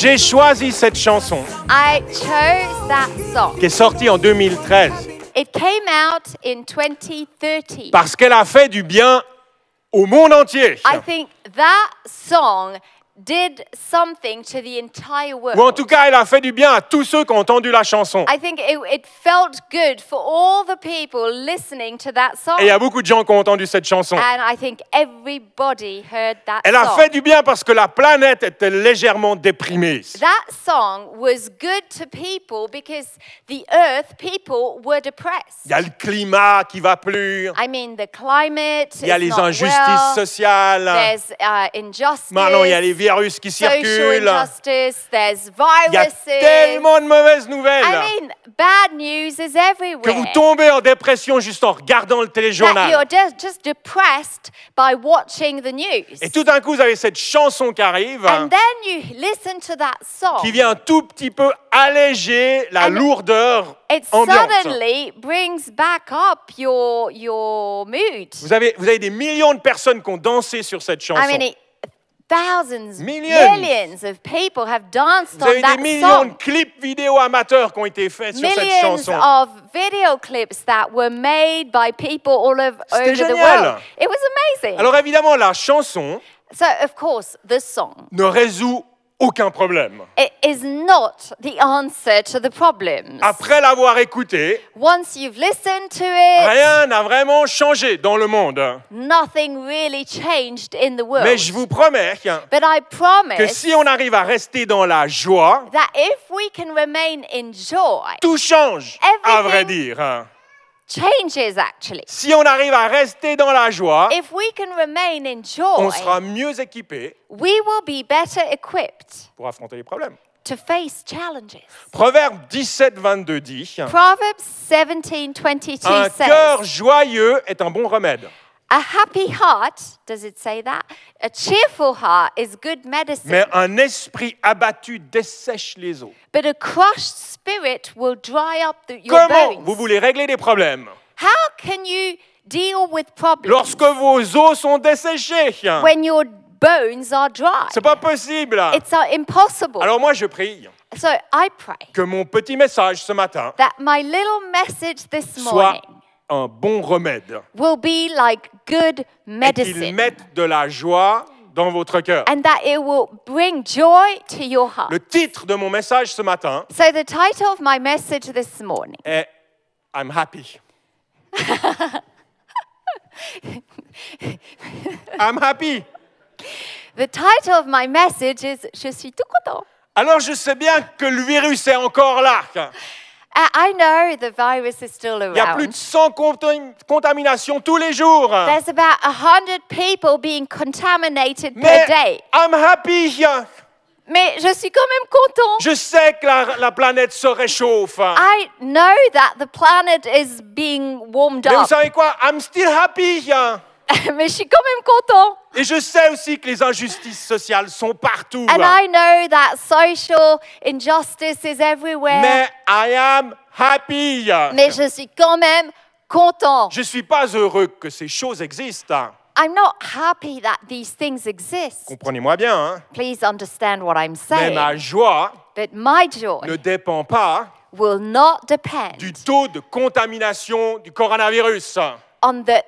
J'ai choisi cette chanson I chose that song. qui est sortie en 2013 It came out in 2013. parce qu'elle a fait du bien au monde entier. I think that song did something to the entire world. Ou en tout cas, elle a fait du bien à tous ceux qui ont entendu la chanson. I think it felt good for all the people listening to that song. Et il y a beaucoup de gens qui ont entendu cette chanson. And I think everybody heard that Elle a song. fait du bien parce que la planète était légèrement déprimée. That song was good to people because the earth, people were depressed. Il y a le climat qui va plus. I mean, the climate Il y a is les not injustices well. sociales. There's injustice. Maintenant, il y a les virus qui social circulent. injustice. There's Il y a viruses. tellement de mauvaises nouvelles I mean, bad news is everywhere. que vous tombez en dépression juste en regardant le That téléjournal. you're just depressed by watching the news. Et tout d'un coup, vous avez cette chanson qui arrive, And then you listen to that song. qui vient un tout petit peu alléger la And lourdeur It ambiante. suddenly brings back up your mood. Vous avez des millions de personnes qui ont dansé sur cette chanson. I mean, thousands, Millions. millions of people have danced Vous avez on that des millions de song. clips vidéo amateurs qui ont été faits sur cette Millions chanson. of video clips that were made by people all over the génial. world. It was amazing. Alors évidemment, la chanson So, of course, the song, ne résout aucun problème. it is not the answer to the problems. Après l'avoir écouté, Once you've listened to it, rien n'a vraiment changé dans le monde. nothing really changed in the world. Mais je vous promets But I que promise si on arrive à rester dans la joie, that if we can remain in joy, tout change, à Everything- vrai dire. changes actually. Si on arrive à rester dans la joie, If we can remain in on joy, sera mieux équipé we will be better equipped pour affronter les problèmes. to face challenges. Proverbe 17, 22 dit Proverbs 17:22 un says, cœur joyeux est un bon remède. a happy heart, does it say that? A cheerful heart is good medicine, Mais un esprit abattu dessèche les eaux. but a crushed spirit will dry up your Comment bones. vous voulez régler les problèmes How can you deal with problems lorsque vos os sont desséchés? when your bones are dry? C'est pas possible. It's impossible. Alors moi je prie So I pray que mon petit message ce matin that my little message this soit morning un bon remède will be like good et qu'il medicine mette de la joie dans votre cœur. and that it will bring joy to your heart. Le titre de mon message ce matin So the title of my message this morning est I'm happy. I'm happy. The title of my message is Je suis tout content. Alors je sais bien que le virus est encore là. I know the virus is still Il y a plus around. de 100 contaminations tous les jours. There's about 100 people being contaminated per Mais day. I'm happy. Mais je suis quand même content. Je sais que la planète se réchauffe. I know that the planet is being warmed Mais vous up. savez quoi? I'm still happy. Mais je suis quand même content. Et je sais aussi que les injustices sociales sont partout. And I know that social injustice is everywhere. Mais I am happy. Mais je suis quand même content. Je ne suis pas heureux que ces choses existent. I'm not happy that these things exist. Comprenez-moi bien. Hein? Please understand what I'm Mais saying. ma joie But my joy ne dépend pas will not depend du taux de contamination du coronavirus. on the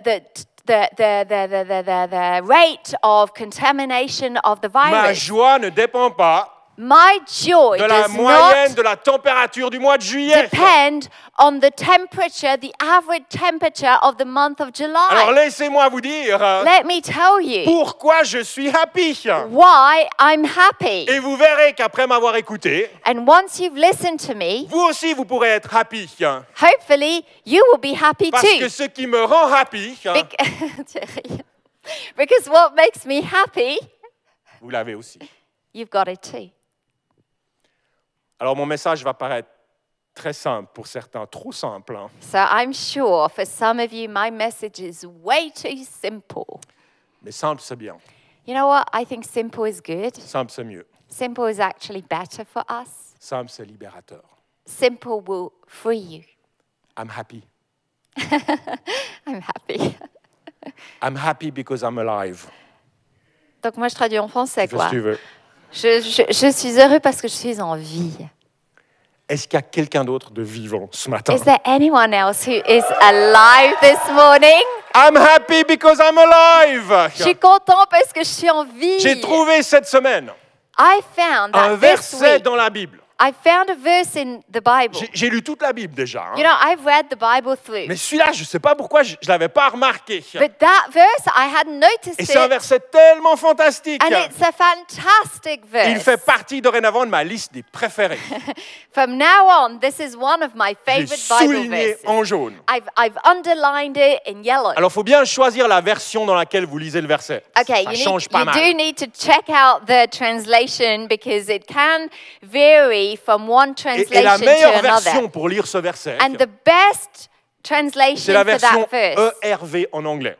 rate of contamination of the Ma virus. joie ne dépend pas My joy de la does moyenne not de la température du mois de juillet. depend on the temperature, the average temperature of the month of Alors July. laissez-moi vous dire Let me tell you pourquoi je suis happy. why I'm happy. Et vous verrez qu'après m'avoir écouté, And once you've listened to me, vous aussi vous pourrez être happy. hopefully you will be happy Parce too. que ce qui me rend happy, Thierry. Because what makes me happy, vous l'avez aussi. you've got it too. Alors mon message va paraître très simple pour certains, trop simple. Hein. So I'm sure for some of you, my message is way too simple. Mais simple c'est bien. You know what? I think simple is good. Simple c'est mieux. Simple is actually better for us. Simple c'est libérateur. Simple will free you. I'm happy. I'm happy. I'm happy because I'm alive. Donc moi, je traduis en français, Fais ce quoi. que tu veux. Je suis heureux parce que je suis en vie. Est-ce qu'il y a quelqu'un d'autre de vivant ce matin? Is there anyone else who is alive this morning? I'm happy because I'm alive. Je suis content parce que je suis en vie. J'ai trouvé cette semaine I found un that this verset week, dans la Bible. I found a verse in the Bible. J'ai lu toute la Bible déjà. hein. You know, I've read the Bible through. Mais celui-là, je ne sais pas pourquoi je ne l'avais pas remarqué. But that verse, I hadn't noticed Et c'est un it. verset tellement fantastique. And it's a fantastic Il fait verse. partie dorénavant de ma liste des préférés. From now on, this is one of my J'ai favorite Bible souligné verses. en jaune. I've underlined it in yellow. Alors, il faut bien choisir la version dans laquelle vous lisez le verset. Okay, Ça change pas you mal. do need to check out the translation because it can vary from one Et translation la to meilleure another. version pour lire ce verset, And the best c'est translation la for version that verse. ERV en anglais.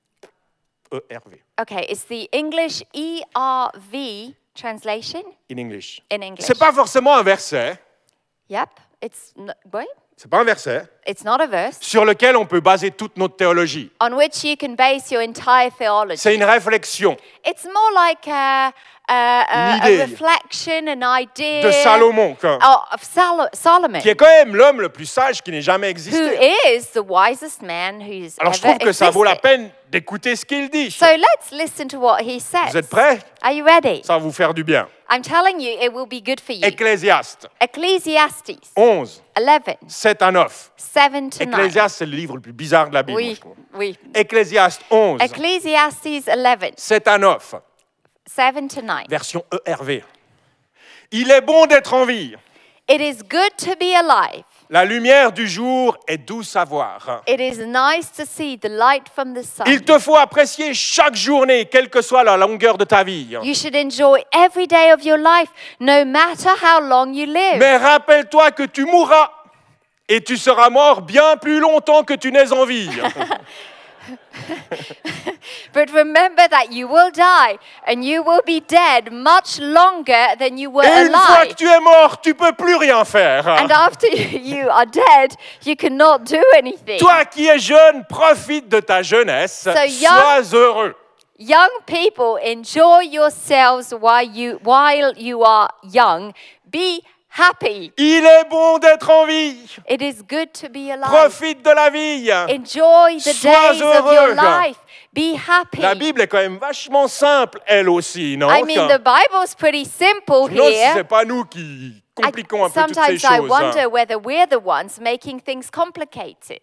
ERV, Okay, it's the English ERV translation in English. in English. C'est pas forcément un verset, Yep, wait, c'est pas un verset it's not a verse sur lequel on peut baser toute notre théologie. on which you can base your entire theology. C'est une réflexion It's more like a Une idée reflection, an idea de Salomon, of Solomon, qui est quand même l'homme le plus sage qui n'ait jamais who existé. is the wisest man who's Alors je ever trouve que ça vaut la existed. peine d'écouter ce qu'il dit. So let's listen to what he says. Vous êtes prêts? Are you ready? Ça va vous faire du bien. I'm telling you, it will be good for you. Ecclésiaste Ecclesiastes 11, 11, 7 à 9. 7 to 9. Ecclésiaste, c'est le livre le plus bizarre de la Bible. Oui, je trouve. oui. Ecclésiaste 11, Ecclesiastes 11, 7 à 9, 7 to 9. version ERV. Il est bon d'être en vie. It is good to be alive. La lumière du jour est douce à voir. It is nice to see the light from the sun. Il te faut apprécier chaque journée, quelle que soit la longueur de ta vie. You should enjoy every day of your life, no matter how long you live. Mais rappelle-toi que tu mourras et tu seras mort bien plus longtemps que tu n'es en vie. But remember that you will die and you will be dead much longer than you were Et une fois que alive. tu es mort, tu peux plus rien faire. And after you are dead, you cannot do anything. Toi qui es jeune, profite de ta jeunesse. So young- Sois heureux. Young people, enjoy yourselves while you are young. Be happy. Il est bon d'être en vie. It is good to be alive. Profite de la vie. Enjoy the Sois days of heureux. your life. Be happy. La Bible est quand même vachement simple, elle aussi, non? I mean, the Bible's pretty simple Non, si c'est here. pas nous qui compliquons un peu toutes ces Sometimes I choses. wonder whether we're the ones making things complicated.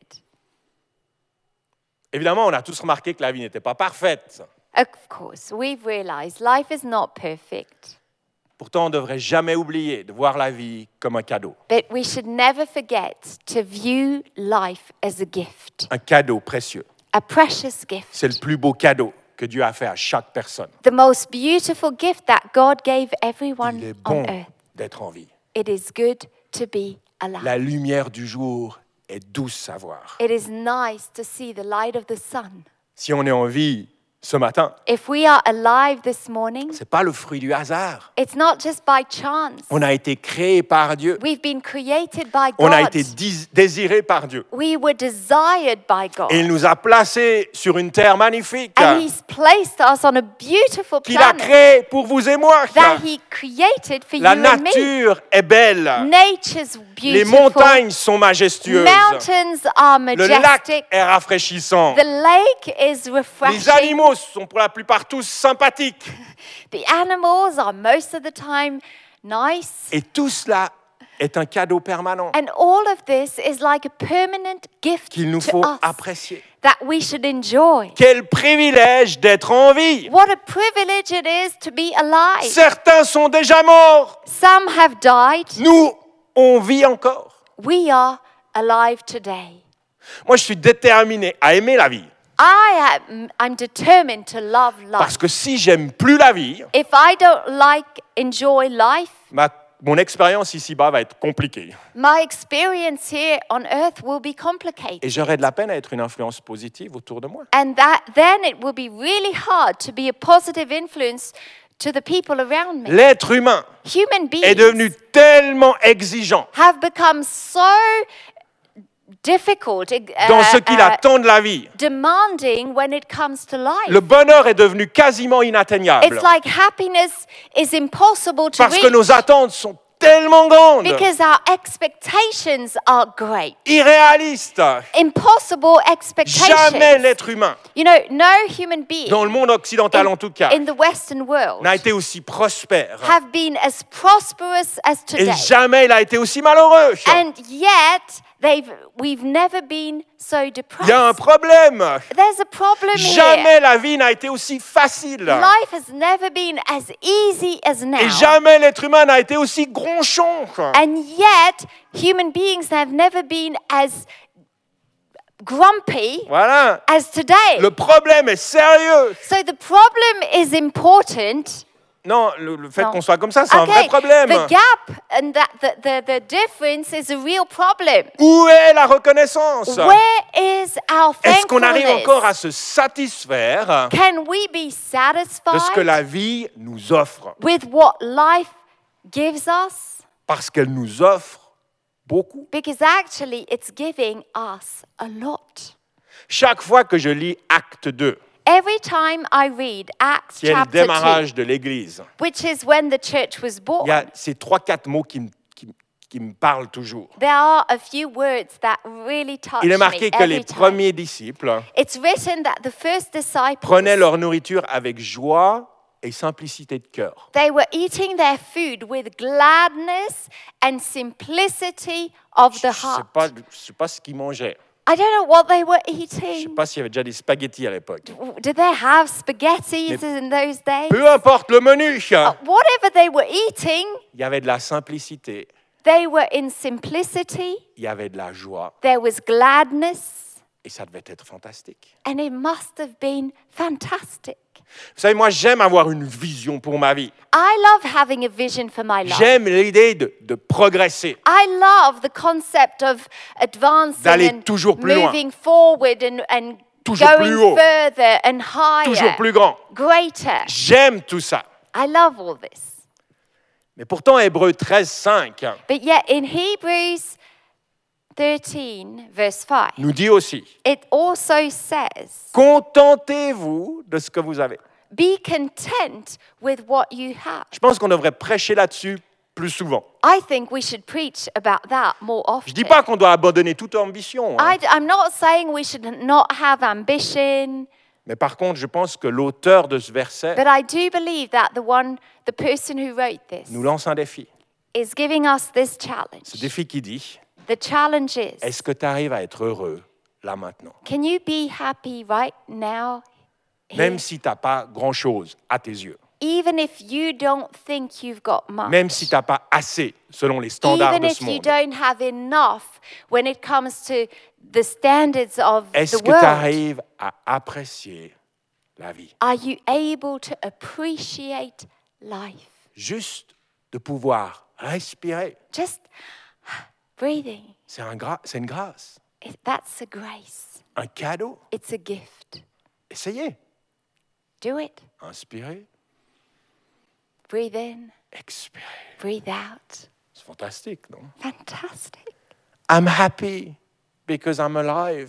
Évidemment, on a tous remarqué que la vie n'était pas parfaite. Of course, we've realized life is not perfect, Pourtant, on ne devrait jamais oublier de voir la vie comme un cadeau. but we should never forget to view life as a gift, Un cadeau précieux. a precious gift. C'est le plus beau cadeau que Dieu a fait à chaque personne. The most beautiful gift that God gave everyone Il est on bon earth. d'être en vie. It is good to be alive. La lumière du jour est douce à voir. It is nice to see the light of the sun. Si on est en vie ce matin, If we are alive this morning, ce n'est pas le fruit du hasard. it's not just by chance. On a été créé par Dieu. We've been created by On a God. été désiré par Dieu. We were desired by God. Et il nous a placés sur une terre magnifique And He's placed us on a beautiful qu'il a planet créée pour vous et moi. that He created for La you and me. nature est belle. Nature's Les beautiful. montagnes sont majestueuses. Mountains are Le lac majestic. est rafraîchissant. The lake is Les refreshing. animaux sont pour la plupart tous sympathiques. The animals are most of the time nice. Et tout cela est un cadeau permanent And all of this is like a permanent gift qu'il nous to faut us apprécier. that we should enjoy. Quel privilège d'être en vie. What a privilege it is to be alive. Certains sont déjà morts. Some have died. Nous, on vit encore. We are alive today. Moi, je suis déterminé à aimer la vie. I'm determined to love Parce life. que si j'aime plus la vie, If I don't enjoy life, mon expérience ici-bas va être compliquée. my experience here on earth will be Et complicated. j'aurai de la peine à être une influence positive autour de moi. And then it will be really hard to be a positive influence to the people around me. L'être humain Human est beings devenu tellement exigeant have become so difficult, dans ce qu'il attend de la vie. demanding when it comes to life. Le bonheur est devenu quasiment inatteignable It's like happiness is impossible to parce que reach nos attentes sont tellement grandes, because our expectations are great. irréalistes. Impossible expectations. Jamais l'être humain, You know, no human being dans le monde occidental en tout cas, in the Western world n'a été aussi prospère. have been as prosperous as Et today. jamais il a été aussi malheureux. And yet, we've never been so Il y a un depressed. problème. There's a problem here. Jamais la vie n'a été aussi facile. Life has never been as easy as now. Et jamais l'être humain n'a été aussi gronchon. And yet, human beings have never been as grumpy Voilà. as today. Le problème est sérieux. So the problem is important. Non, le fait Non. qu'on soit comme ça, c'est un vrai Okay, problème. the gap and the difference is a real problem. Où est la reconnaissance? Where is our Est-ce qu'on arrive encore à thankfulness? se satisfaire Can we be de ce que satisfied la vie nous offre? with what life gives us? Parce qu'elle nous offre beaucoup. Because actually, it's giving us a lot. Chaque fois que je lis Acte 2, Every time I read Acts qui est le chapter 2, démarrage de l'Église, which is when the church was il y a born, ces 3-4 mots qui me parlent toujours. there are a few words that really touch Il est me marqué que les every time. premiers disciples It's written that the first disciples, prenaient leur nourriture avec joie et simplicité de cœur. they were eating their food with gladness and simplicity of Je the ne heart. sais pas ce qu'ils mangeaient. I don't know what they were Je ne sais eating. pas s'il y avait déjà des spaghettis à l'époque. Did they have spaghettis Mais- in those days? Peu importe le menu, Whatever they were eating, il y avait de la simplicité, they were in simplicity. il y avait de la joie There was gladness, et ça devait être fantastique. and it must have been fantastic. Vous savez, moi j'aime avoir une vision pour ma vie. I love having a vision for my life. J'aime l'idée de progresser. I love the concept of advancing D'aller and toujours plus loin. moving forward and Toujours going plus haut. further and higher, Toujours plus grand. greater. J'aime tout ça. I love all this. Mais pourtant, Hébreux 13:5 But yet in Hebrews 13, verse 5, nous dit aussi, it also says, contentez-vous de ce que vous avez. be content with what you have. Je pense qu'on devrait prêcher là-dessus plus souvent. I think we should preach about that more often. Je ne dis pas qu'on doit abandonner toute ambition, hein. I'm not saying we should not have ambition, Mais par contre, je pense que l'auteur de ce verset but I do believe that the person who wrote this nous lance un défi. is giving us this Ce challenge. défi qui dit, The challenge is, est-ce que tu arrives à être heureux là maintenant? can you be happy right now? here? Même si tu n'as pas grand-chose à tes yeux. Even if you don't think you've got much. Même si tu n'as pas assez selon les standards Even de if ce you monde. don't have enough when it comes to the standards of Est-ce the que tu world. arrives à apprécier la vie? Are you able to appreciate life? Juste de pouvoir respirer, Just breathing. c'est une grâce, That's a grace. un cadeau. It's a gift. Essayez. Do it. Inspirez, Breathe in, expirez. breathe out. C'est fantastique, non? Fantastic. I'm happy because I'm alive.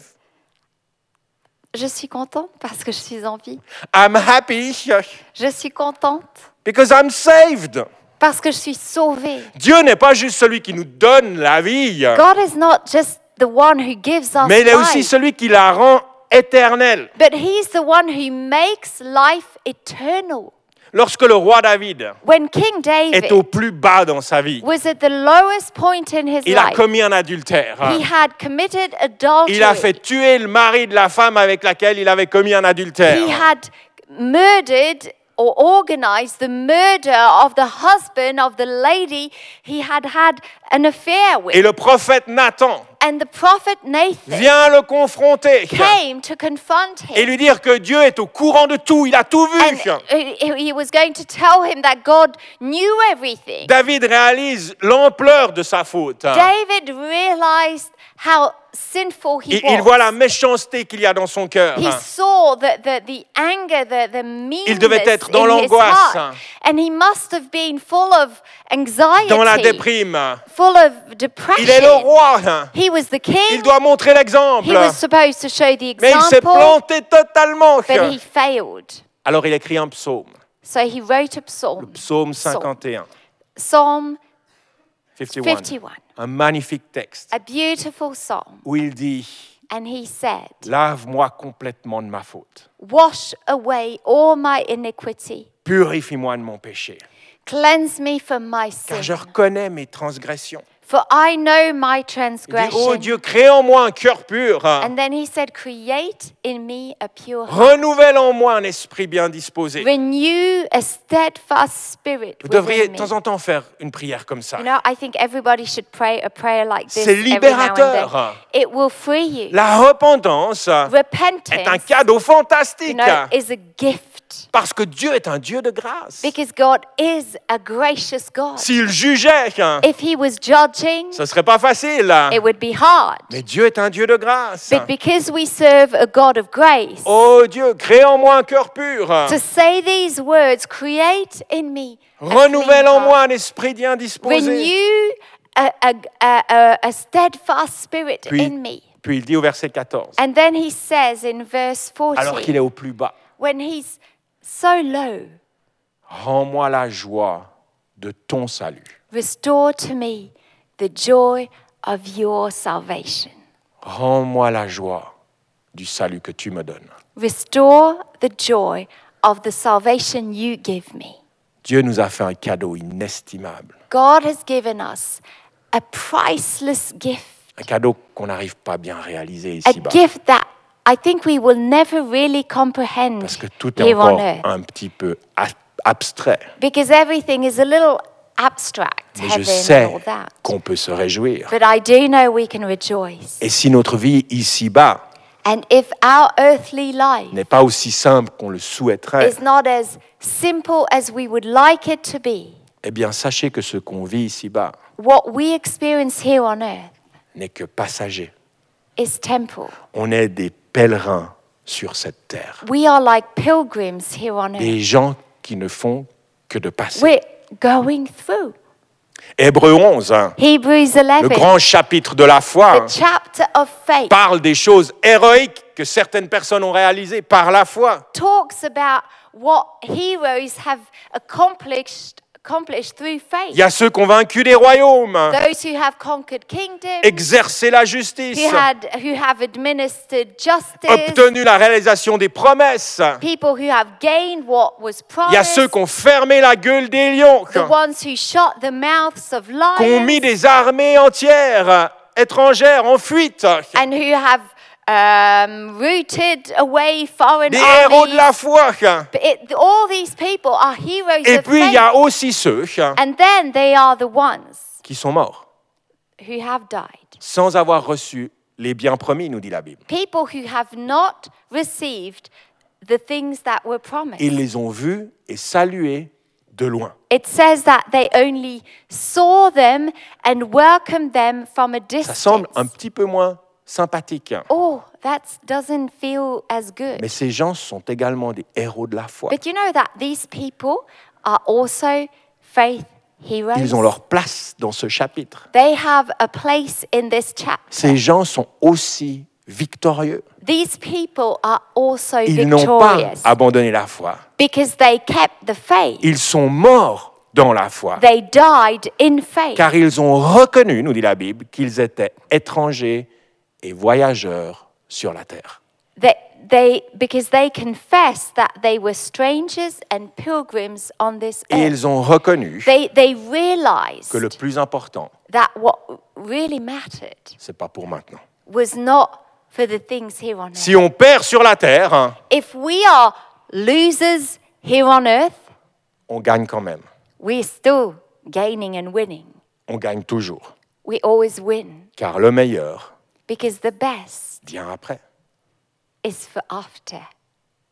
Je suis contente parce que je suis en vie. I'm happy Je suis contente because I'm saved. parce que je suis sauvée. Dieu n'est pas juste celui qui nous donne la vie, God is not just the one who gives us mais il est aussi life, celui qui la rend éternelle. but He's the one who makes life eternal. Lorsque le roi David When King est au David plus bas dans sa vie, was at the lowest point in his il a life, commis un adultère. he had committed adultery. Il a fait tuer le mari de la femme avec laquelle il avait commis un adultère. He had murdered or organized the murder of the husband of the lady he had had an affair with. Et le prophète Nathan And the prophet Nathan vient le confronter came to confront et him. lui dire que Dieu est au courant de tout, il a tout vu. And he was going to tell him that God knew everything. David réalise l'ampleur de sa faute. David realized how sinful he Il voit la was. méchanceté qu'il y a dans son cœur. He saw the anger, the meanness devait être dans in his l'angoisse. heart. And he must have been full of anxiety, Dans la déprime. full of Il est le depression. roi. He was the Il king. doit montrer l'exemple. He was supposed to show the Mais il s'est example, planté totalement. but he failed. Alors il écrit un psaume. So he wrote a psalm, Psaume 51. Psalm 51. 51, Un magnifique texte a beautiful psalm. où il dit And he said, lave-moi complètement de ma faute. wash away all my iniquity. Purifie-moi de mon péché. Cleanse me from my Car je sin. reconnais mes transgressions. For I know my Il dit, transgression. oh Dieu, crée en moi un cœur pur. And then he said, create in me a pure heart. Renouvelle en moi un esprit bien disposé. Renew a steadfast spirit Vous devriez within de me. temps en temps faire une prière comme ça. You know, I think everybody should pray a prayer like this C'est every now and libérateur. then. It will free you. La repentance est un Repentance, cadeau fantastique. is a gift Parce que Dieu est un Dieu de grâce. because God is a gracious God. S'il jugeait, If he was judging, ce ne serait pas facile. it would be hard. Mais Dieu est un Dieu de grâce. But because we serve a God of grace, Oh Dieu, crée en moi un cœur pur. to say these words, create in me a Renouvelle clean en heart. moi un esprit bien disposé. Renew a steadfast spirit in me. Puis il dit au verset 14, And then he says in verse alors qu'il 14, est au plus bas, when he's so low, rends-moi la joie de ton salut. restore to me the joy of your salvation. Rends-moi la joie du salut que tu me donnes. Restore the joy of the salvation you give me. Dieu nous a fait un cadeau inestimable. God has given us a priceless gift, Un cadeau qu'on n'arrive pas bien à réaliser a ici-bas. gift that I think we will never really comprehend Parce que tout est here on encore earth. un petit peu abstrait. Because everything is a little abstract, Mais je heaven sais and all that. qu'on peut se réjouir. But I do know we can rejoice. Et si notre vie ici-bas And if our earthly life n'est pas aussi simple qu'on le souhaiterait, is not as simple as we would like it to be, eh bien sachez que ce qu'on vit ici-bas what we experience here on earth n'est que passager. is temporal. On est des pèlerins sur cette terre. We are like pilgrims here on earth. Des gens qui ne font que de passer. We're going through. Hébreux 11, Hebrews le 11, grand chapitre de la foi, the chapter of faith, parle des choses héroïques que certaines personnes ont réalisées par la foi. talks about what heroes have accomplished through faith. Il y a ceux qui ont vaincu des royaumes, Those who have conquered kingdoms, exercé la justice, who have administered justice, obtenu la réalisation des promesses. people who have gained what was Il y a ceux promised, qui ont fermé la gueule des lions, the ones who shut the mouths of qui ont mis lions, des armées entières étrangères en fuite, and who have rooted away foreign des héros de armies. la foi. But all these people are heroes Et of puis il faith. y a aussi ceux And then they are the ones qui sont morts who have died. sans avoir reçu les biens promis, nous dit la Bible. People who have not received the things that were promised. Ils les ont vus et salués de loin. It says that they only saw them and welcomed them from a Ça distance. semble un petit peu moins sympathique. Oh, that doesn't feel as good. Mais ces gens sont également des héros de la foi. But you know that these people are also faith heroes. Ils ont leur place dans ce chapitre. They have a place in this chapter. Ces gens sont aussi victorieux. These people are also Ils n'ont pas victorious abandonné la foi. because they kept the faith. Ils sont morts dans la foi. They died in faith. Car ils ont reconnu, nous dit la Bible, qu'ils étaient étrangers et voyageurs sur la terre. Because they confessed that they were strangers and pilgrims on this Et earth. ils ont reconnu They realized que le plus important, that what really mattered c'est pas pour maintenant. was not for the things here on earth. Si on perd sur la terre, If we are losers here on earth, on gagne quand même. we're still gaining and winning. On gagne toujours. We always win Car le meilleur because the best vient après. is for after.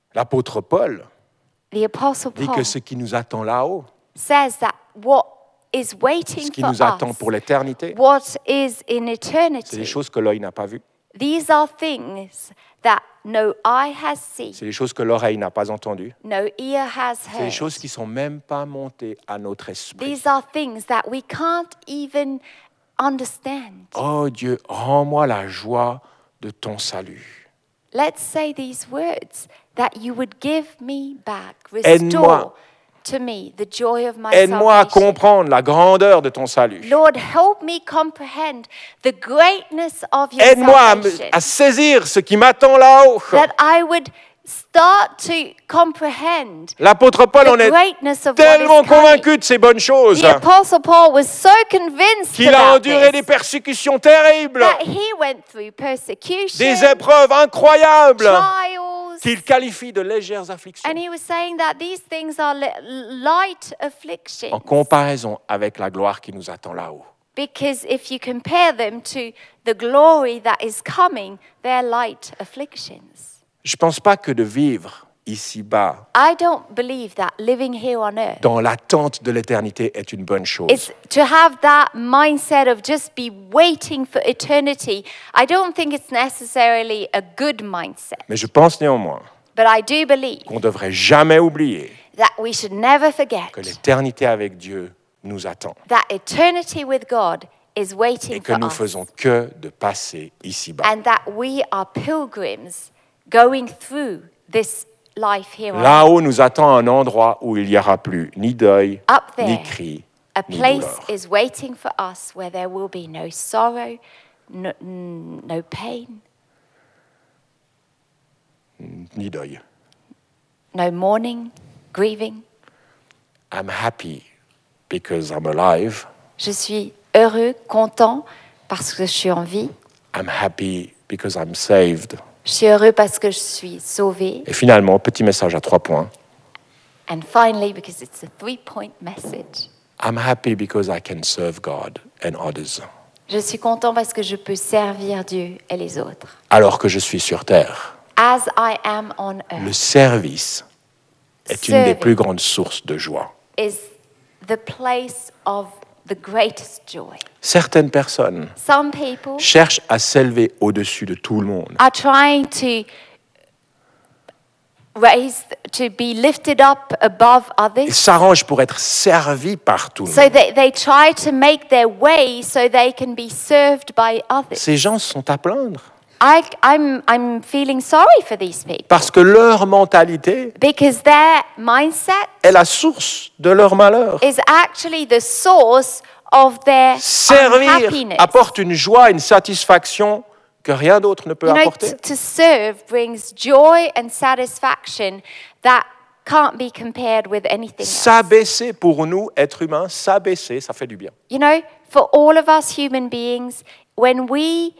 L'apôtre Paul The Apostle dit Paul que ce qui nous attend là-haut, says that what is waiting ce qui for nous attend us, pour l'éternité. what is in C'est des eternity. choses que l'œil n'a pas vues. These are things that no eye has seen, C'est des choses que l'oreille n'a pas entendues. no ear has C'est des heard. choses qui ne sont même pas montées à notre esprit. These are things that we can't even understand. Oh Dieu, rends-moi la joie de ton salut. Let's say these words, that you would give me back, Aide-moi. restore to me the joy of my Aide-moi à salvation. comprendre la grandeur de ton salut. Lord, help me comprehend the greatness of your Aide-moi salvation. à saisir ce qui m'attend là-haut. That I would start to comprehend L'apôtre Paul en the est greatness of what tellement is coming. convaincu de ces bonnes choses The Apostle Paul was so convinced qu'il a about enduré des this persécutions terribles, that he went through persecution, des épreuves incroyables trials, qu'il qualifie de légères afflictions and he was saying that these things are light afflictions. en comparaison avec la gloire qui nous attend là-haut. Because if you compare them to the glory that is coming, they're light afflictions. Je ne pense pas que de vivre ici-bas I don't believe that living here on earth dans l'attente de l'éternité est une bonne chose. is to have that mindset of just be waiting for eternity. I don't think it's necessarily a good mindset. Mais je pense néanmoins But I do believe qu'on ne devrait jamais oublier that we should never forget que l'éternité avec Dieu nous attend that eternity with God is et waiting que for nous us. faisons que de passer ici-bas. And that we are pilgrims going through this life here on earth. Là-haut nous attend un endroit où il n'y aura plus ni deuil, Up there, ni cri, a ni place douleur. is waiting for us where there will be no sorrow, no pain, Ni deuil. no mourning, grieving. I'm happy because I'm alive. Je suis heureux, content parce que je suis en vie. I'm happy because I'm saved. Je suis heureux parce que je suis sauvé. Et finalement, petit message à 3 points. And finally, because it's a 3-point message, I'm happy because I can serve God and others. je suis content parce que je peux servir Dieu et les autres. Alors que je suis sur terre, As I am on le earth service est une des Serving. plus grandes sources de joie. is the place of the greatest joy. Certaines personnes Some people cherchent à s'élever au-dessus de tout le monde. are trying to be lifted up above Ils others. s'arrangent pour être servis par tout le So monde. they try to make their way so they can be served by others. Ces gens sont à plaindre I'm feeling sorry for these people parce que leur mentalité because their mindset est la source de leur malheur. is actually the source of their Servir unhappiness. apporte une joie, une satisfaction que rien d'autre ne peut You know, apporter. to serve brings joy and satisfaction that can't be compared with anything else. S'abaisser pour nous, êtres humains, s'abaisser, ça fait du bien. You know, for all of us human beings, when we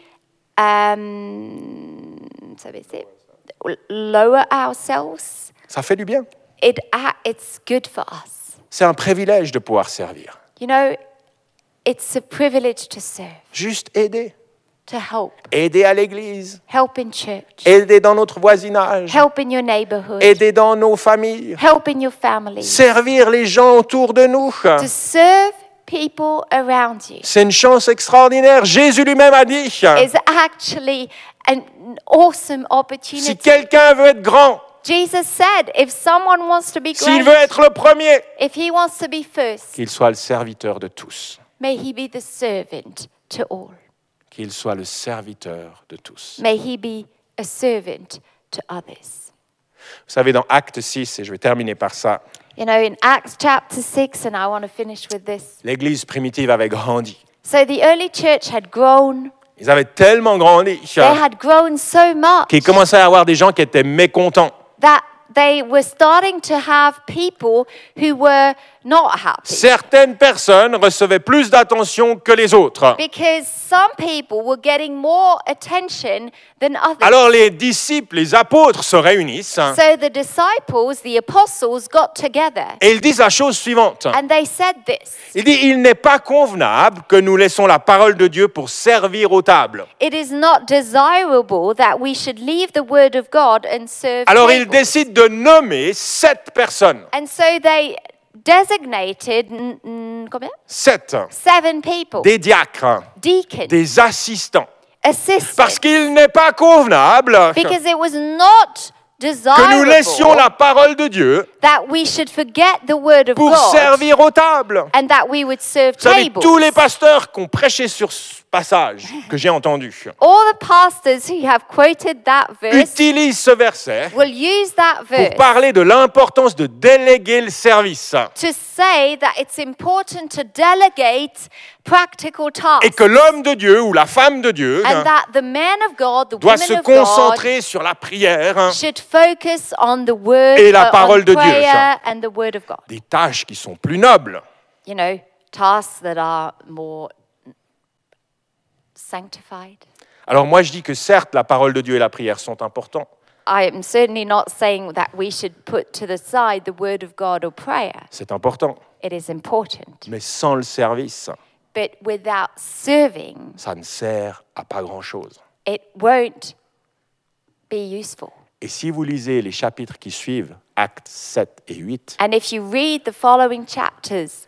lower ourselves, Ça fait du bien. it's good for us. C'est un privilège de pouvoir servir. You know, it's a privilege to serve, Juste aider. to help. Aider à l'église, Help in church, aider dans notre voisinage, help in your neighborhood, aider dans nos familles, help in your family, servir les gens autour de nous. to serve people around you. C'est une chance extraordinaire. Jésus lui-même a dit, Is actually an awesome si opportunity. quelqu'un veut être grand, Jesus said, if someone wants to be s'il great, veut être le premier, if he wants to be first, qu'il soit le serviteur de tous. may he be the servant to all. Qu'il soit le serviteur de tous. May he be a servant to others. Vous savez, dans Acte 6, et je vais terminer par ça, You know, in Acts chapter 6, and I want to finish with this. l'Église primitive avait grandi. So the early church had grown. Ils avaient tellement grandi They had grown so much qu'il commençait à y avoir des gens qui étaient mécontents. that they were starting to have people who were not happy. Certaines personnes recevaient plus d'attention que les autres. Because some people were getting more attention than others. Alors les disciples, les apôtres se réunissent So the disciples, the apostles, got together et ils disent la chose suivante. and they said this. Il dit, il n'est pas convenable que nous laissons la parole de Dieu pour servir aux tables. It is not desirable that we should leave the word of God and serve Alors ils tables. décident de nommer 7 personnes. And so they designated combien? 7. 7 people. Des diacres, Deacons, des assistants. assistants. Parce qu'il n'est pas convenable Because it was not que nous laissions desirable la parole de Dieu that we should forget the word of pour God servir aux tables. and that we would serve Vous savez, tables. tous les pasteurs qui ont prêché sur ce passage que j'ai entendu All the pastors who have quoted that verse utilisent ce verset will use that pour verse parler de l'importance de déléguer le service to say that it's important to delegate practical tasks et que l'homme de Dieu ou la femme de Dieu and that the man of God, the doit woman se of God concentrer sur la prière, should focus on the word, Et la on parole de Dieu. prayer and the word of God. des tâches qui sont plus nobles. You know, tasks that are more sanctified. Alors moi je dis que certes la parole de Dieu et la prière sont importants, I am certainly not saying that we should put to the side the word of God or prayer. c'est important, It is important. mais sans le service, But without serving, ça ne sert à pas grand-chose. it won't be useful. Et si vous lisez les chapitres qui suivent, Actes 7 et 8, And if you read the following chapters,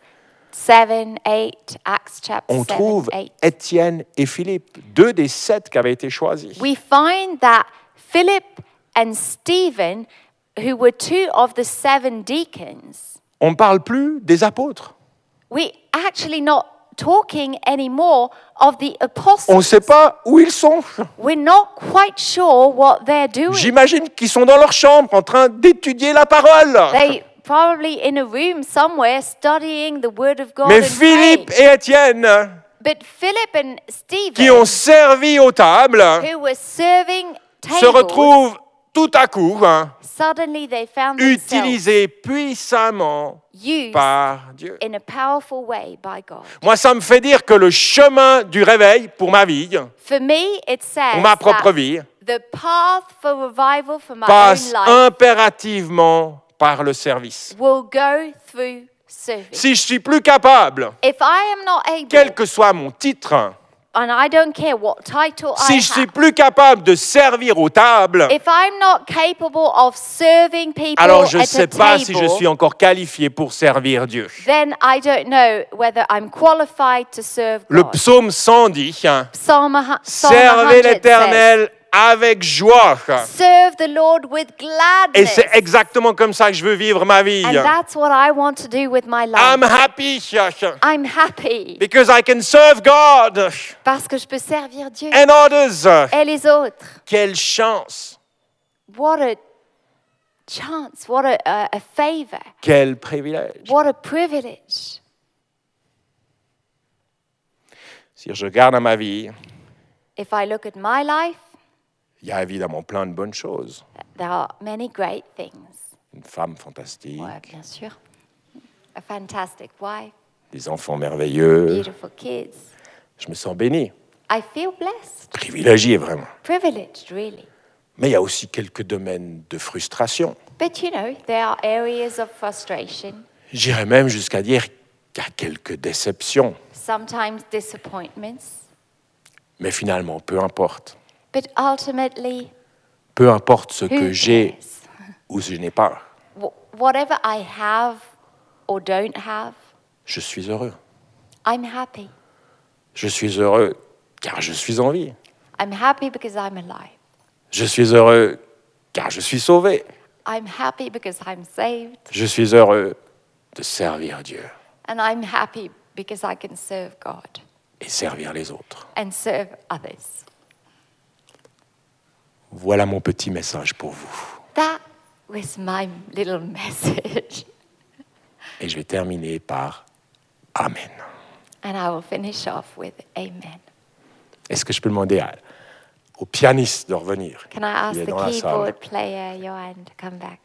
7, 8, Acts chapter on 7, trouve 8, Étienne et Philippe, 2 des 7 qui avaient été choisis. we find that Philip and Stephen, who were 2 of the 7 deacons, On ne parle plus des apôtres. we actually not talking anymore of the On ne apostles. sait pas où ils sont. We're not quite sure what they're doing. J'imagine qu'ils sont dans leur chambre en train d'étudier la parole. They probably in a room somewhere studying the word of God Mais and Philippe praying. et Étienne, But Philip and qui Stephen, ont servi aux tables, who were serving se tables, retrouvent tout à coup suddenly they found themselves utilisés puissamment used par Dieu. in a powerful way by God. Moi, ça me fait dire que le chemin du réveil pour ma vie, For me, it says pour ma propre that vie, the path for revival for my passe own life impérativement par le service. will go through service. Si je suis plus capable, If I am not able, quel que soit mon titre, and I don't care what title si I je suis have, plus capable de servir aux tables, if I'm not capable of serving people alors je ne at sais a pas table, si je suis encore qualifié pour servir Dieu. then I don't know whether I'm qualified to serve Le God. psaume 100 dit, Psalm 100 servez says, l'Éternel avec joie. serve the Lord with Et gladness. c'est exactement comme ça que je veux vivre ma vie. And that's what I want to do with my life. I'm happy I'm happy because I can serve God parce que je peux servir Dieu and others. et les autres. Quelle chance, What a chance, what a favor, quel privilège. what a privilege. Si je regarde à ma vie, If I look at my life, il y a évidemment plein de bonnes choses. there are many great things. Une femme fantastique, Ouais, bien sûr. A fantastic wife, des enfants merveilleux. beautiful kids. Je me sens béni, I feel blessed, privilégié vraiment. privileged, really. Mais il y a aussi quelques domaines de frustration. But you know, there are areas of frustration, J'irais même jusqu'à dire qu'il y a quelques déceptions. sometimes disappointments. Mais finalement, peu importe. But ultimately, Peu importe ce who que j'ai cares? ou je n'ai pas, Whatever I have or don't have, je suis heureux. I'm happy. Je suis heureux car je suis en vie. I'm happy because I'm alive. Je suis heureux car je suis sauvé. I'm happy because I'm saved. Je suis heureux de servir Dieu And I'm happy because I can serve God et servir les autres. and serve others. Voilà mon petit message pour vous. That was my little message. Et je vais terminer par Amen. And I will finish off with Amen. Est-ce que je peux demander au pianiste de revenir? Can I ask Il est the dans la salle. keyboard player, Johan, to come back?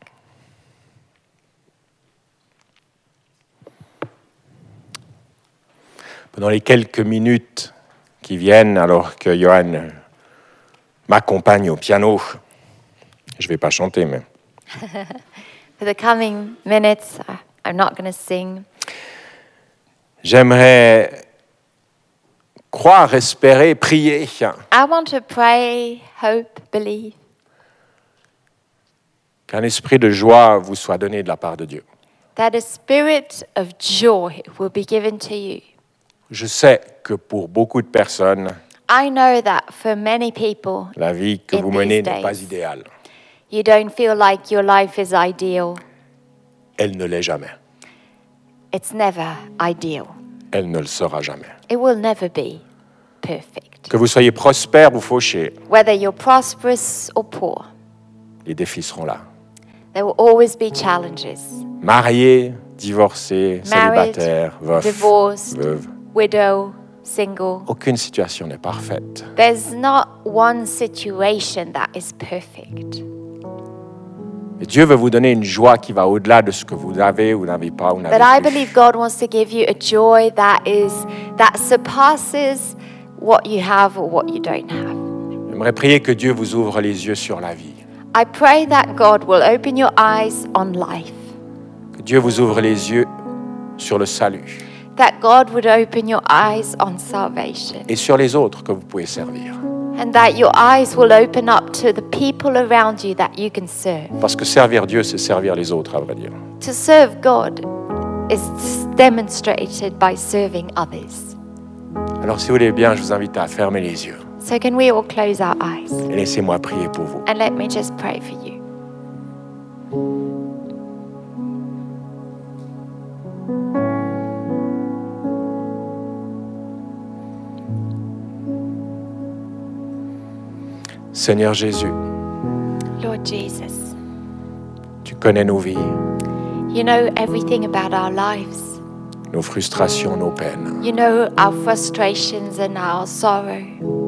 Pendant les quelques minutes qui viennent, alors que Johan m'accompagne au piano, je ne vais pas chanter, mais For the coming minutes, I'm not going to sing. j'aimerais croire, espérer, prier I want to pray, hope, believe qu'un esprit de joie vous soit donné de la part de Dieu. that a spirit of joy will be given to you. Je sais que pour beaucoup de personnes, I know that for many people, la vie que In vous menez these n'est pas days. idéale. you don't feel like your life is ideal. Elle ne l'est jamais. It's never ideal. Elle ne le sera jamais. It will never be perfect. Que vous soyez prospère ou fauché, Whether you're prosperous or poor, les défis seront là. there will always be challenges. Marié, divorcé, Married, célibataire, veuf, divorced, veuve. widow, single. Aucune situation n'est parfaite. There's not one situation that is perfect. Et Dieu veut vous donner une joie qui va au-delà de ce que vous avez ou n'avez pas ou But I n'avez plus. believe God wants to give you a joy that surpasses what you have or what you don't have. J'aimerais prier que Dieu vous ouvre les yeux sur la vie. I pray that God will open your eyes on life, Que Dieu vous ouvre les yeux sur le salut that God would open your eyes on salvation, et sur les autres que vous pouvez servir. and that your eyes will open up to the people around you that you can serve. Parce que servir Dieu, c'est servir les autres, à vrai dire. To serve God is demonstrated by serving others. Alors si vous voulez bien, je vous invite à fermer les yeux So can we all close our eyes? et laissez-moi prier pour vous. And let me just pray for you. Seigneur Jésus, Lord Jesus, tu connais nos vies, you know everything about our lives. nos frustrations, nos peines. You know our frustrations and our sorrow.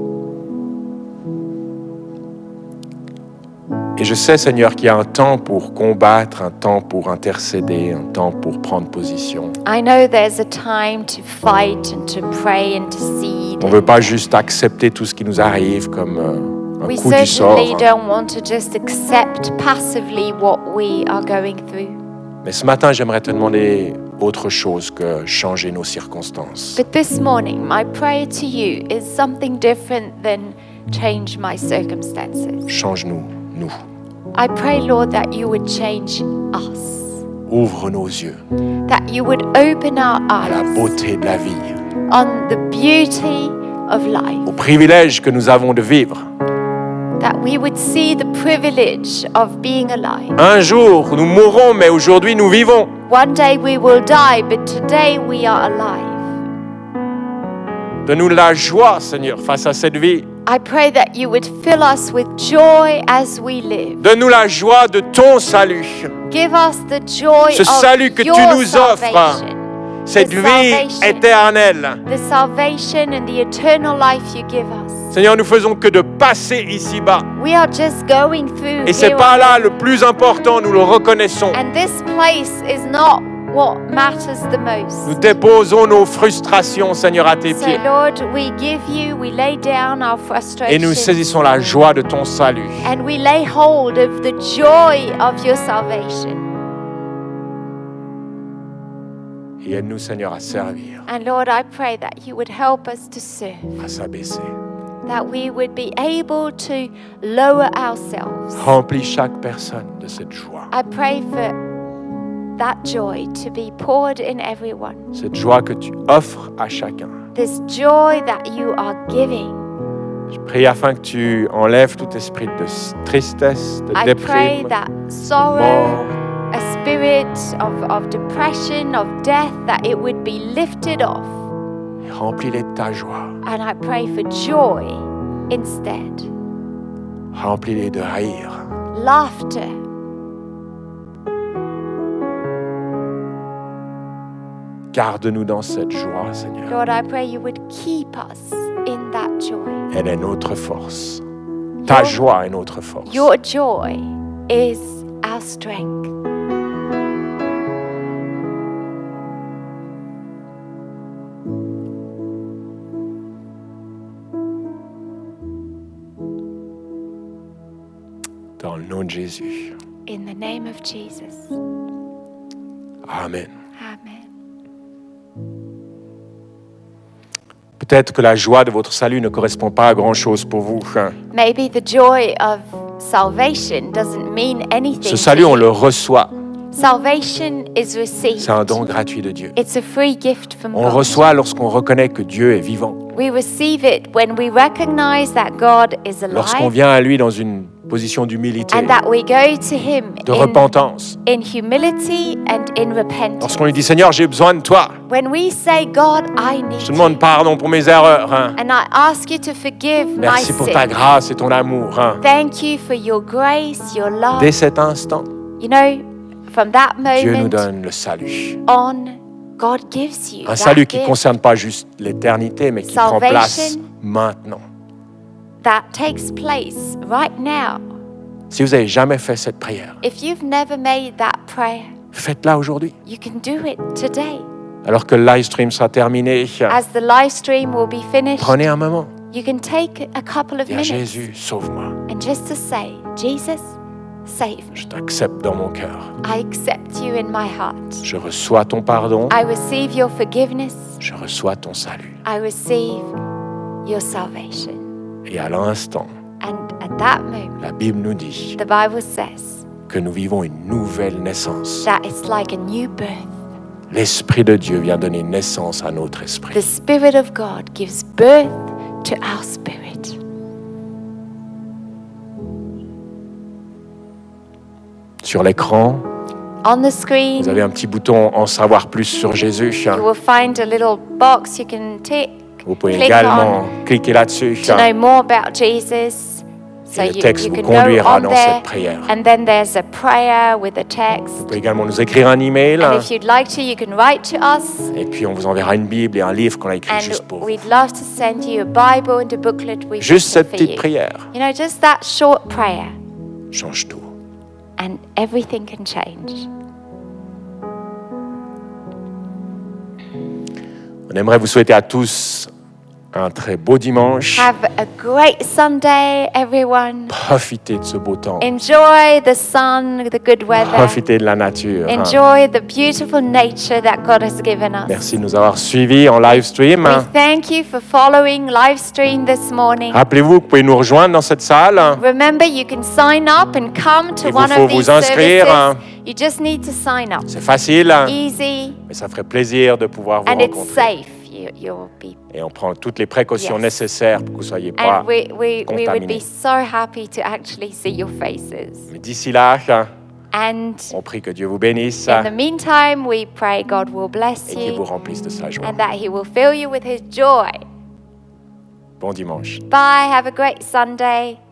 Et je sais, Seigneur, qu'il y a un temps pour combattre, un temps pour intercéder, un temps pour prendre position. I know there's a time to fight and to pray, intercede. On ne veut pas juste accepter tout ce qui nous arrive comme un We coup du sort. certainly don't want to just accept passively what we are going through. Mais ce matin, j'aimerais te demander autre chose que changer nos circonstances. But this morning, my prayer to you is something different than change my circumstances. Change-nous, nous. I pray, Lord, that you would change us, Ouvre nos yeux that you would open our à la eyes beauté de la vie, on the beauty of life, au privilège que nous avons de vivre. that we would see the privilege of being alive. Un jour, nous mourrons, mais aujourd'hui, nous vivons. One day we will die, but today we are alive. Donne-nous la joie, Seigneur, face à cette vie. I pray that you would fill us with joy as we live. Donne-nous la joie de ton salut. Give us the joy Ce of salut que tu your nous offres. salvation. Cette The vie salvation. éternelle. The salvation and the eternal life you give us. Seigneur, nous faisons que de passer ici-bas. We are just going through Et c'est here pas on là earth. le plus important, nous le reconnaissons. And this place is not what matters the most. Nous déposons nos frustrations, Seigneur, à tes So pieds. Lord, we give you, we lay down our Et nous frustrations. saisissons la joie de ton salut. And we lay hold of the joy of your salvation. Et aide-nous, Seigneur, à servir, And Lord, I pray that you would help us to serve, à s'abaisser. that we would be able to lower ourselves. Remplis chaque personne de cette joie. I pray for that joy to be poured in everyone. Cette joie que tu offres à chacun. This joy that you are giving. Je prie afin que tu enlèves tout esprit de tristesse, de I pray déprime, that sorrow, mort. a spirit of depression, of death, that it would be lifted off. Et remplis-les de ta joie. And I pray for joy instead. Remplis-les de rire. Laughter. Garde-nous dans cette joie, Seigneur. Lord, I pray you would keep us in that joy. Elle est notre force. Ta Your- joie est notre force. Your joy is our strength. Dans le nom de Jésus. In the name of Jesus. Amen. Amen. Peut-être que la joie de votre salut ne correspond pas à grand-chose pour vous. Maybe the joy of salvation doesn't mean anything. Ce to salut, on you. le reçoit. Salvation is received. C'est un don gratuit de Dieu. It's a free gift from On le God. reçoit lorsqu'on reconnaît que Dieu est vivant. We receive it when we recognize that God is Lorsqu'on alive vient à lui dans une position d'humilité, and that we go to Him de repentance. in humility and in repentance. Lorsqu'on lui dit, Seigneur, j'ai besoin de toi. When we say, God, I need Je te demande you, pardon pour mes erreurs. Hein. and I ask you to forgive Merci my pour ta sin. grâce et ton amour. Hein. Thank you for your grace, your love. Dès cet instant, You know, from that Dieu nous moment donne le salut. on, God gives you Un that salut qui ne gift concerne pas juste l'éternité, mais qui prend place Salvation. maintenant. that takes place right now. Si vous n'avez jamais fait cette prière, If you've never made that prayer, faites-la aujourd'hui. you can do it today. Alors que le live stream sera terminé, As the live stream will be finished, prenez un moment. you can take a couple of Dis à minutes Jésus, sauve-moi. and just to say, Jesus, save me. Je t'accepte dans mon cœur. I accept you in my heart. Je reçois ton pardon. I receive your forgiveness. Je reçois ton salut. I receive your salvation. Et à l'instant, And at that moment, la Bible nous dit the Bible says que nous vivons une nouvelle naissance. that it's like a new birth. L'Esprit de Dieu vient donner naissance à notre esprit. The Spirit of God gives birth to our spirit. Sur l'écran, On the screen, vous avez un petit bouton en savoir plus sur Jésus. you will find a little box you can tick. Vous pouvez Click également cliquer là-dessus. to know more about Jesus. So Et le you texte vous can go conduira on dans there. cette prière. And then there's a prayer with a text. Vous pouvez également nous écrire un email. And if you'd like to, you can write to us. Et puis on vous enverra une Bible et un livre qu'on a écrit And juste pour vous. we'd love to send you a Bible and a booklet we've Juste written cette for petite you. prière You know, just that short prayer, change tout. and everything can change. On aimerait vous souhaiter à tous un très beau dimanche. Have a great Sunday, everyone. Profitez de ce beau temps. Enjoy the sun, the good weather. Profitez de la nature. Enjoy the beautiful nature that God has given us. Merci de nous avoir suivis en live stream. We thank you for following live stream this morning. Rappelez-vous que vous pouvez nous rejoindre dans cette salle. Remember, you can sign up and come to Il vous one faut of these vous inscrire. services. You just need to sign up. C'est facile, Easy, mais ça ferait plaisir de pouvoir vous and it's rencontrer. safe. You'll be, Et on prend toutes les précautions Yes. nécessaires pour que vous ne soyez pas and we would contaminés. be so happy to actually see your faces. Mais d'ici là, And on prie que Dieu vous bénisse in the meantime, we pray God will bless et qu'il vous you remplisse de sa joie. and that He will fill you with His joy. Bon dimanche. Bye. Have a great Sunday.